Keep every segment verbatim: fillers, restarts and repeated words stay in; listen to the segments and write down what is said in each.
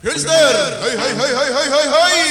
Christer! Hej, hej, hej, hej, hej, hej, hej!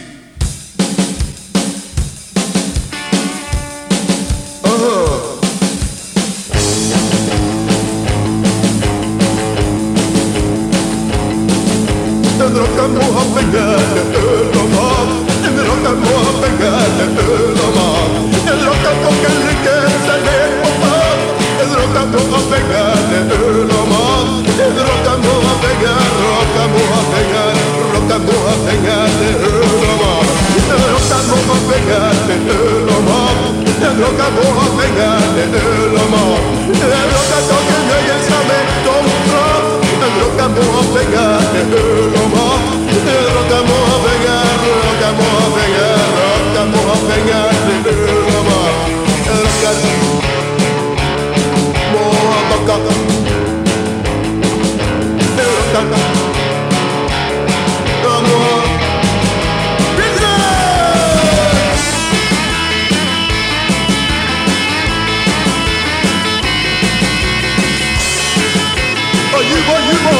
En rocka må ha pengar, öl och mat. En rocka må ha pengar, öl och mat. En rocka kockar lyckan, servett på mat. En rocka må ha pengar, öl och mat. En rocka må ha pengar, rocka må ha pengar. Rocka må ha pengar, öl och mat. En rocka må ha pengar, öl och mat. En rocka må ha pengar, öl och mat. En rocka kockar nöjen som ett tomtrat. En rocka må ha pengar, öl och mat. En rocka må ha pengar, rocka må ha pengar. Rocka må ha pengar, öl och mat. En rocka må ha backa. En rocka må ha Juba, Juba!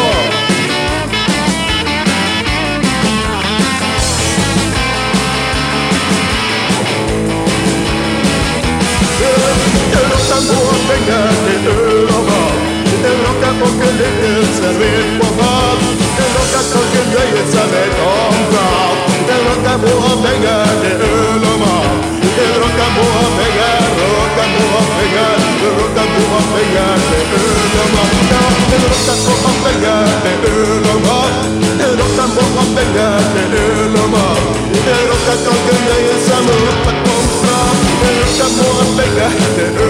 En rocka må ha pengar till öl och mat. En rocka kocken ligger servett på mat. En rocka kocken nöjer sig med tomtrat. En rocka må ha pengar till öl och mat. En rocka må ha pengar, rocka må ha pengar. Rocka må ha pengar till öl och mat. En rocka må ha pengar till öl och mat. En rocka må ha pengar till öl och mat. En rocka kocken nöjer sig med tomtrat. En rocka må ha pengar till öl